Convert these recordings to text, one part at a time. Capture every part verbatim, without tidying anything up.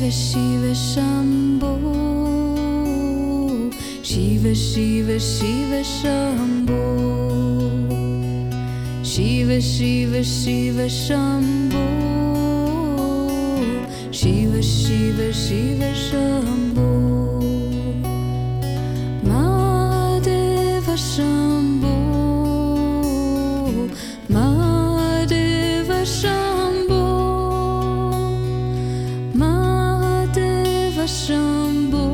Shiva Shambho Shiva Shiva Shiva Shambho Shiva Shiva Shiva Shambho Shiva Shiva Shiva Shambho Mahadeva Shambho Mahadeva Shambho Mahadeva Shambho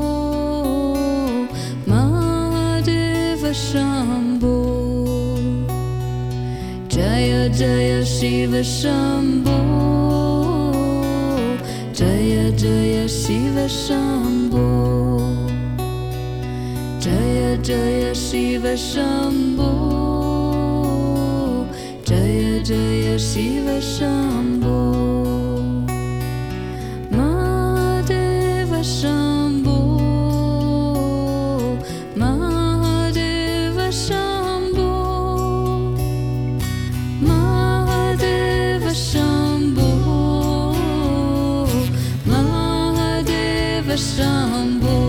Mahadeva Shambho Jaya Jaya Shiva Shambho Jaya Jaya Shiva Shambho Jaya Jaya Shiva Shambho Jaya Jaya Shiva Shambho Mahadeva Shambho Mahadeva Shambho Mahadeva Shambho Mahadeva Shambho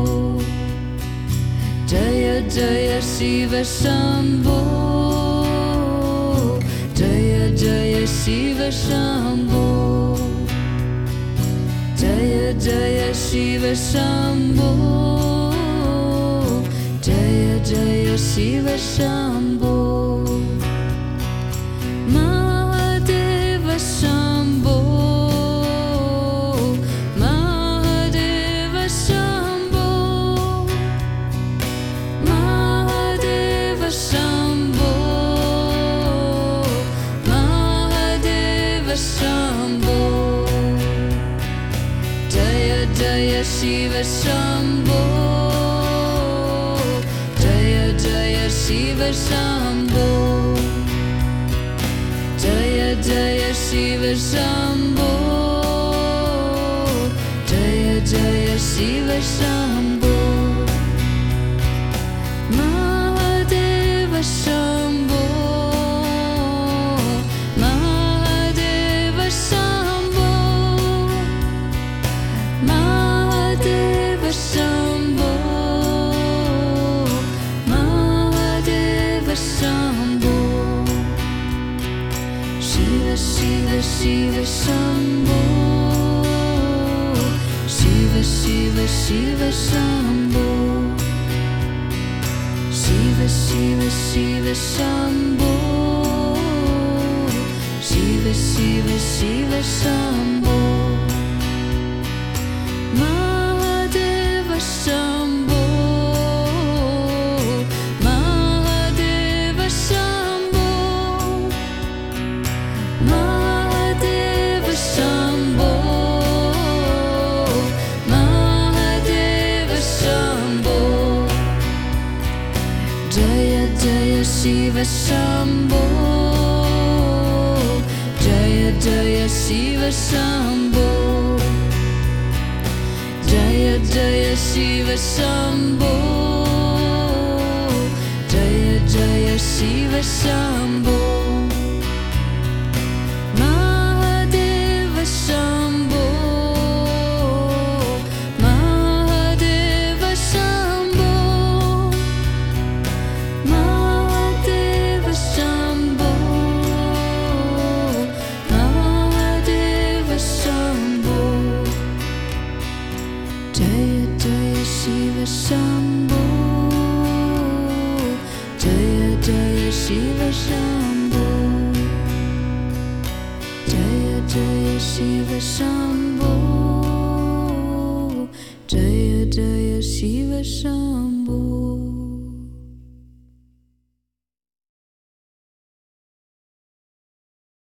Jaya Jaya Shiva Shambho Jaya Jaya Shiva Shambho Jaya Jaya Shiva Shambho Jaya Jaya Shiva Shambho Mahadeva Shambho Mahadeva Shambho Mahadeva Shambho Mahadeva Shambho Jaya Jaya Shiva Shambho Jaya Jaya Shiva Shambho Jaya Jaya Shiva Shambho Jaya Jaya Shiva Shambho Mahadeva Shambho Mahadeva Shambho Mahadeva Shambho Mahadeva Shambho Shiva Shiva Shiva Shambho Shiva Shiva Shiva Shambho Shiva Shiva Shiva Shambho Shiva Shiva Shiva Shambho Mahadeva Shambho Mahadeva Shambho Mahadeva Shambho Mahadeva Shambho Jaya Jaya Shiva Shambho Jaya Jaya Shiva Shambho Jaya Jaya Shiva Shambho Jaya Jaya Shiva Shambho Mahadeva Shambho Mahadeva Shambho Mahadeva Shambho Mahadeva Shambho Jaya Jaya Shiva Shambho Jaya Jaya Shiva Shambho Jaya Jaya Shiva Shambho Jaya Jaya Shiva Shambho